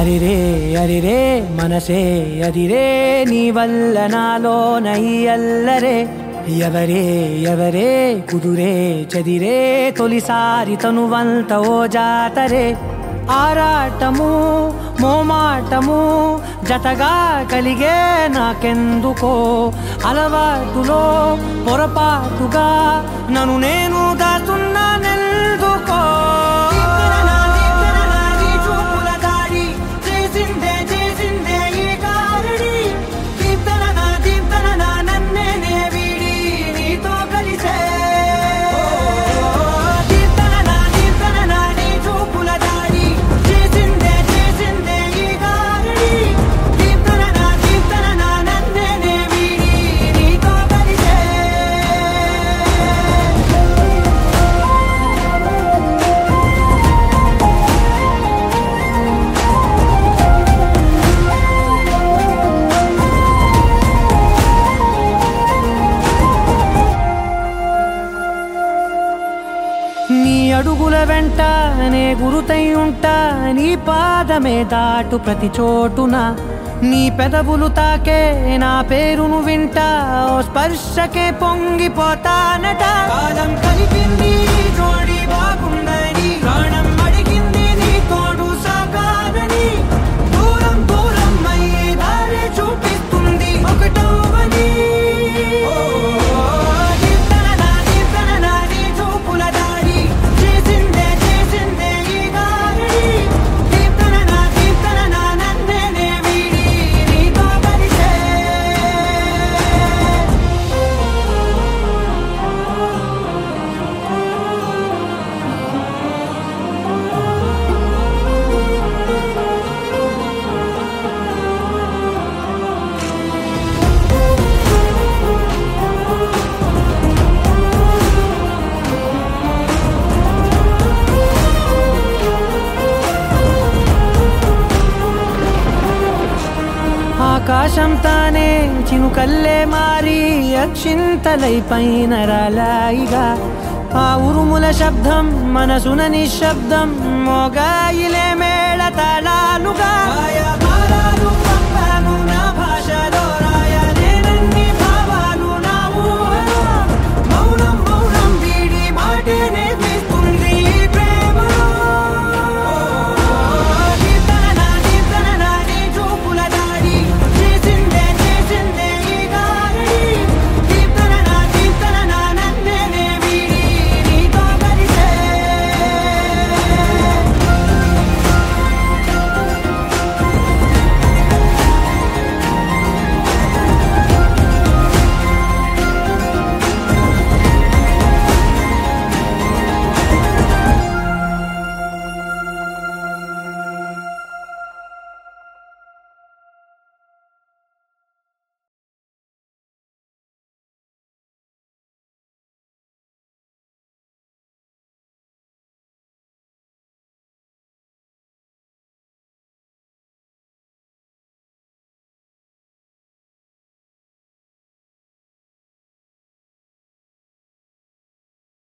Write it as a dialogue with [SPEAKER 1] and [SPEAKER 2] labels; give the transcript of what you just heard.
[SPEAKER 1] అరిరే అరిరే మనసే అరిరే నీ వల్ల నాలోన ఈ అల్లరే ఎవరే ఎవరే కుదురే చదిరే తొలిసారి తనువంత ఓ జాతరే ఆరాటము మోమాటము జతగా కలిగే నాకెందుకో అలవాటులో పొరపాటుగా నన్ను నేను దాస్తున్నానెందుకో నీ అడుగుల వెంట నే గురుతై ఉంటా నీ పాదమే దాటు ప్రతి చోటున నీ పెదవులు తాకే నా పేరును వింటా ఓ స్పర్శకే పొంగిపోతానట కాలం కలిపింది జోడి బాగుందని ప్రాణం అడిగింది నీ తోడు సాగాలని దూరం దూరం అయ్యే దారి చూపిస్తుంది ఒకటవని ఆకాశం తానే చినుకల్లే మారి అక్షింతలై పైన రాలాయిగా ఆ ఉరుముల శబ్దం మనసున నిశ్శబ్దం మోగాయిలే మేళ తాళాలుగా